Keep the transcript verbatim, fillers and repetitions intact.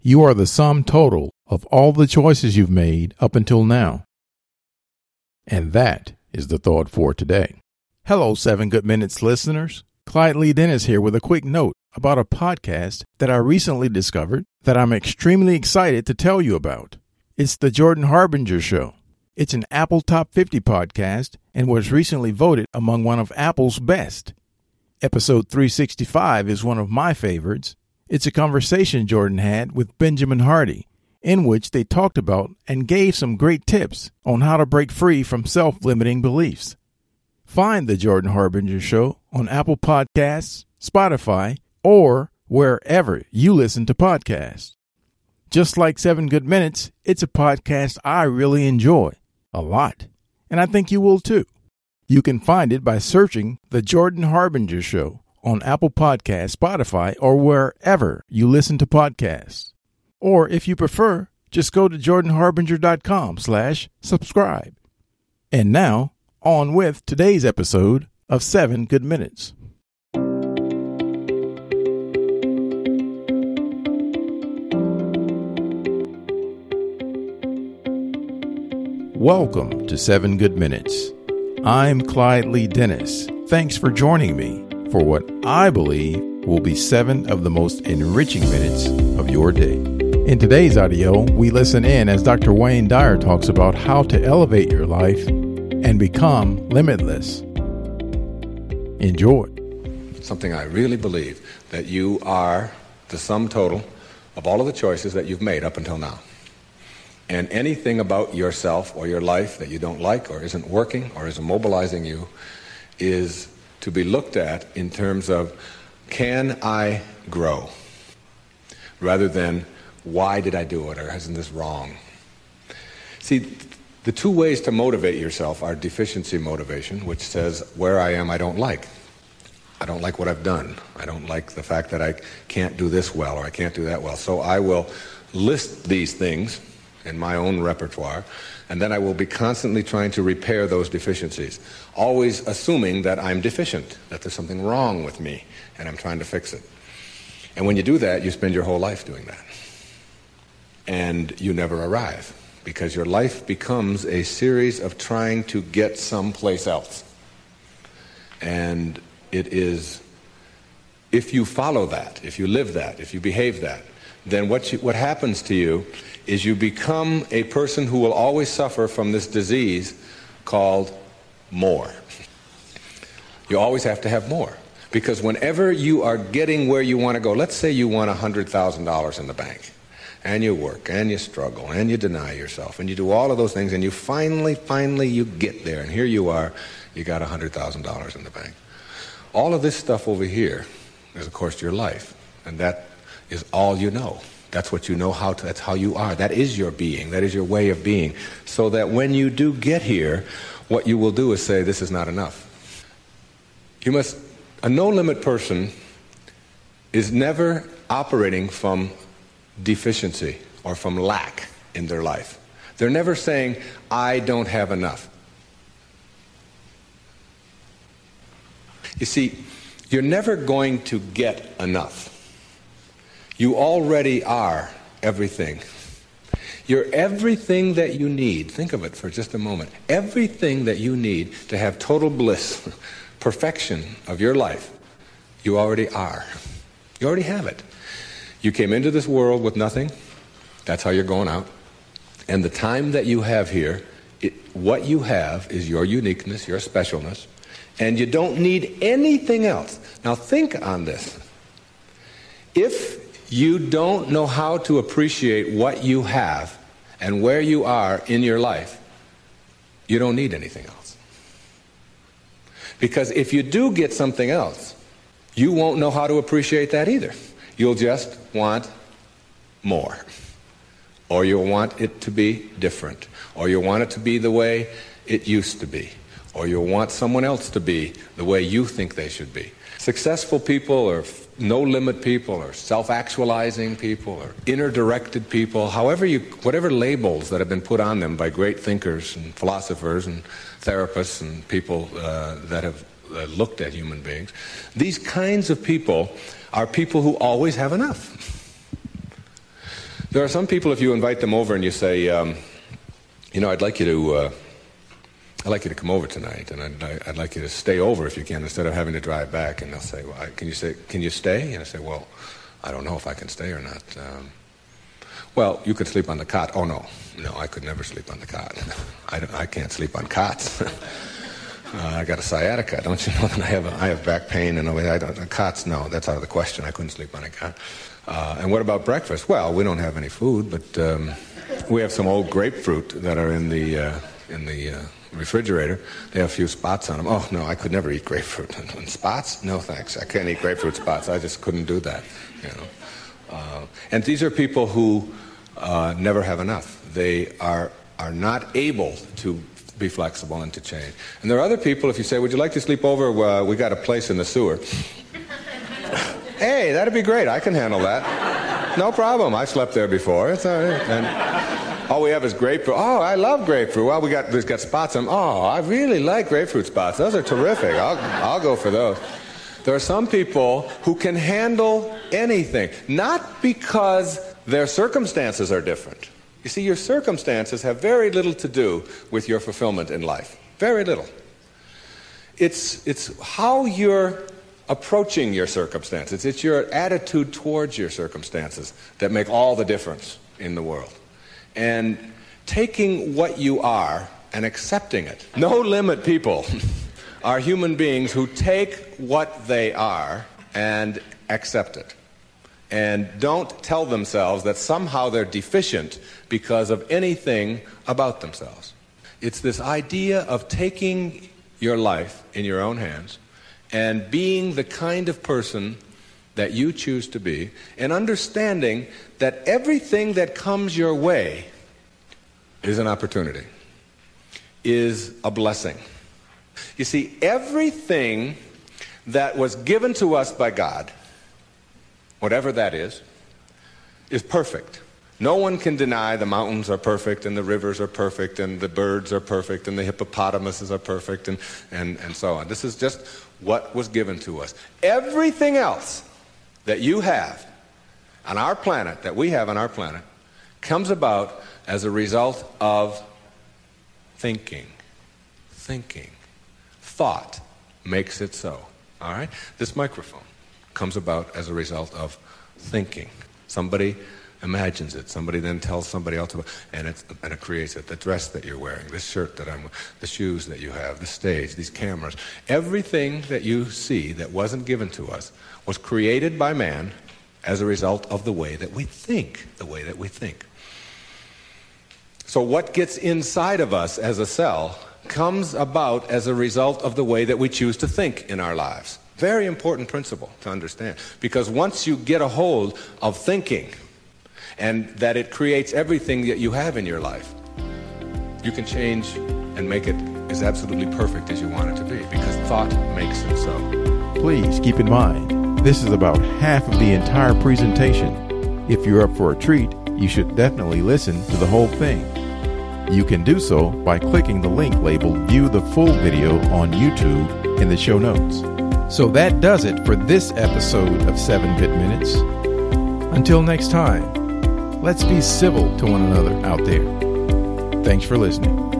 You are the sum total of all the choices you've made up until now. And that is the thought for today. Hello, Seven Good Minutes listeners. Clyde Lee Dennis here with a quick note about a podcast that I recently discovered that I'm extremely excited to tell you about. It's the Jordan Harbinger Show. It's an Apple Top fifty podcast and was recently voted among one of Apple's best. Episode three sixty-five is one of my favorites. It's a conversation Jordan had with Benjamin Hardy, in which they talked about and gave some great tips on how to break free from self-limiting beliefs. Find the Jordan Harbinger Show on Apple Podcasts, Spotify, or wherever you listen to podcasts. Just like Seven Good Minutes, it's a podcast I really enjoy a lot, and I think you will too. You can find it by searching The Jordan Harbinger Show on Apple Podcasts, Spotify, or wherever you listen to podcasts. Or if you prefer, just go to jordanharbinger.com slash subscribe. And now, on with today's episode of Seven Good Minutes. Welcome to Seven Good Minutes. I'm Clyde Lee Dennis. Thanks for joining me for what I believe will be seven of the most enriching minutes of your day. In today's audio, we listen in as Doctor Wayne Dyer talks about how to elevate your life and become limitless. Enjoy. Something I really believe, that you are the sum total of all of the choices that you've made up until now. And anything about yourself or your life that you don't like or isn't working or isn't mobilizing you is to be looked at in terms of, can I grow? Rather than, why did I do it, or isn't this wrong? See, the two ways to motivate yourself are deficiency motivation, which says, where I am I don't like. I don't like what I've done. I don't like the fact that I can't do this well or I can't do that well. So I will list these things in my own repertoire, and then I will be constantly trying to repair those deficiencies, always assuming that I'm deficient, that there's something wrong with me, and I'm trying to fix it. And when you do that, you spend your whole life doing that. And you never arrive, because your life becomes a series of trying to get someplace else. And it is, if you follow that, if you live that, if you behave that, then what you, what happens to you is you become a person who will always suffer from this disease called more. You always have to have more. Because whenever you are getting where you want to go, let's say you want one hundred thousand dollars in the bank, and you work, and you struggle, and you deny yourself, and you do all of those things, and you finally, finally, you get there, and here you are, you got one hundred thousand dollars in the bank. All of this stuff over here is, of course, your life, and that is all you know. That's what you know how to, that's how you are. That is your being. That is your way of being. So that when you do get here, what you will do is say, this is not enough. You must, a no-limit person is never operating from deficiency or from lack in their life. They're never saying, I don't have enough. You see, you're never going to get enough. You already are everything. You're everything that you need. Think of it for just a moment. Everything that you need to have total bliss, perfection of your life, you already are. You already have it. You came into this world with nothing. That's how you're going out. And the time that you have here, it, what you have is your uniqueness, your specialness, and you don't need anything else. Now think on this. If you don't know how to appreciate what you have and where you are in your life, you don't need anything else. Because if you do get something else, you won't know how to appreciate that either. You'll just want more. Or you'll want it to be different. Or you'll want it to be the way it used to be. Or you'll want someone else to be the way you think they should be. Successful people or no-limit people or self-actualizing people or inner-directed people, however you, whatever labels that have been put on them by great thinkers and philosophers and therapists and people uh, that have uh, looked at human beings, these kinds of people are people who always have enough. There are some people, if you invite them over and you say, um, you know, I'd like you to, uh, I'd like you to come over tonight, and I'd, I'd like you to stay over if you can, instead of having to drive back. And they'll say, well, can you say, can you stay? And I say, well, I don't know if I can stay or not. Um, well, you could sleep on the cot. Oh, no. No, I could never sleep on the cot. I, don't, I can't sleep on cots. uh, I got a sciatica. Don't you know that I have a, I have back pain and I don't, cots? No, that's out of the question. I couldn't sleep on a cot. Uh, and what about breakfast? Well, we don't have any food, but um, we have some old grapefruit that are in the uh, in the uh, refrigerator. They have a few spots on them. Oh no, I could never eat grapefruit. And spots? No thanks. I can't eat grapefruit spots. I just couldn't do that. You know. Uh, and these are people who uh, never have enough. They are are not able to be flexible and to change. And there are other people. If you say, "Would you like to sleep over? Uh, we got a place in the sewer." Hey, that'd be great. I can handle that. No problem. I slept there before. It's all right. And all we have is grapefruit. Oh, I love grapefruit. Well, we got we've got spots on them. Oh, I really like grapefruit spots. Those are terrific. I'll I'll go for those. There are some people who can handle anything, not because their circumstances are different. You see, your circumstances have very little to do with your fulfillment in life. Very little. It's it's how you're approaching your circumstances. It's your attitude towards your circumstances that make all the difference in the world. And taking what you are and accepting it. No limit people are human beings who take what they are and accept it. And don't tell themselves that somehow they're deficient because of anything about themselves. It's this idea of taking your life in your own hands and being the kind of person that you choose to be, and understanding that everything that comes your way is an opportunity, is a blessing. You see, everything that was given to us by God, whatever that is, is perfect. No one can deny the mountains are perfect and the rivers are perfect and the birds are perfect and the hippopotamuses are perfect and, and, and so on. This is just what was given to us. Everything else that you have on our planet, that we have on our planet, comes about as a result of thinking. Thinking. Thought makes it so. All right? This microphone comes about as a result of thinking. Somebody imagines it. Somebody then tells somebody else about it, and, it's, and it creates it. The dress that you're wearing, this shirt that I'm wearing, the shoes that you have, the stage, these cameras. Everything that you see that wasn't given to us was created by man as a result of the way that we think, the way that we think. So what gets inside of us as a cell comes about as a result of the way that we choose to think in our lives. Very important principle to understand. Because once you get a hold of thinking, and that it creates everything that you have in your life, you can change and make it as absolutely perfect as you want it to be, because thought makes it so. Please keep in mind, this is about half of the entire presentation. If you're up for a treat, you should definitely listen to the whole thing. You can do so by clicking the link labeled View the Full Video on YouTube in the show notes. So that does it for this episode of seven bit Minutes. Until next time, let's be civil to one another out there. Thanks for listening.